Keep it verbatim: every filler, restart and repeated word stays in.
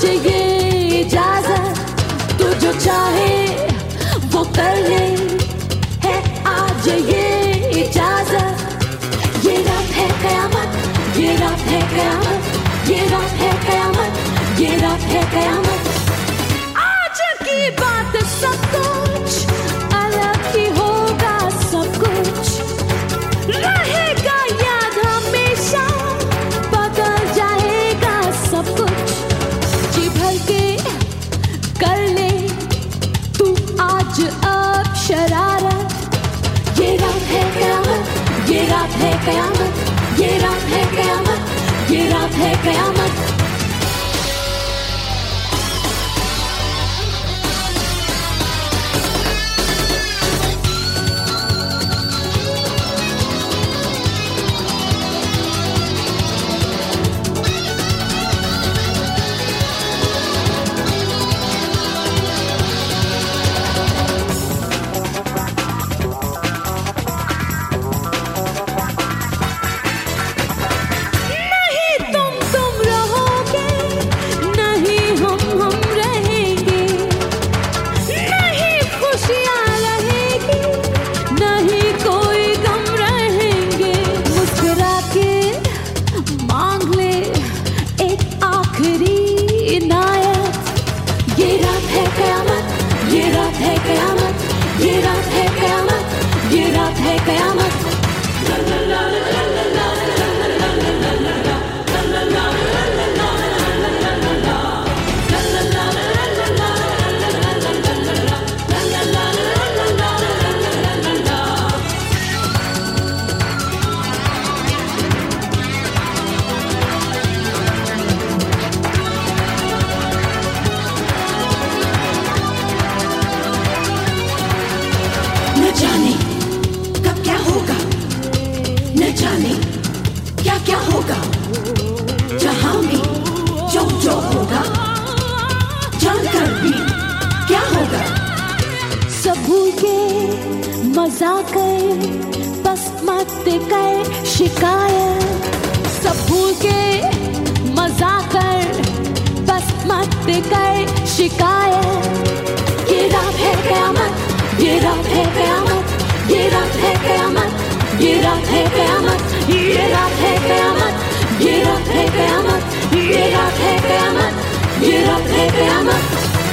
ये इजाजत, तू जो चाहे वो कर ले, है आज ये इजाजत। ये रात है कयामत, ये रात है कयामत, ये रात है कयामत, ये रात है कयामत। आज की बात सब कुछ अलग ही होगा, सब कुछ रहेगा याद हमेशा, बदल जाएगा सब कुछ। जी भर के कर ले तू आज अब शरारत। ये रात है कयामत, ये रात है कयामत, ये रात है कयामत, ये रात है कयामत। मजा कर बस मत कर शिकायत, सब भूल के मजा कर बस मत कर शिकायत। ये रात है कयामत, ये रात है कयामत, ये रात है कयामत, ये रात है कयामत, ये रात है कयामत, ये रात है कयामत, ये रात है कयामत, ये रात है कयामत।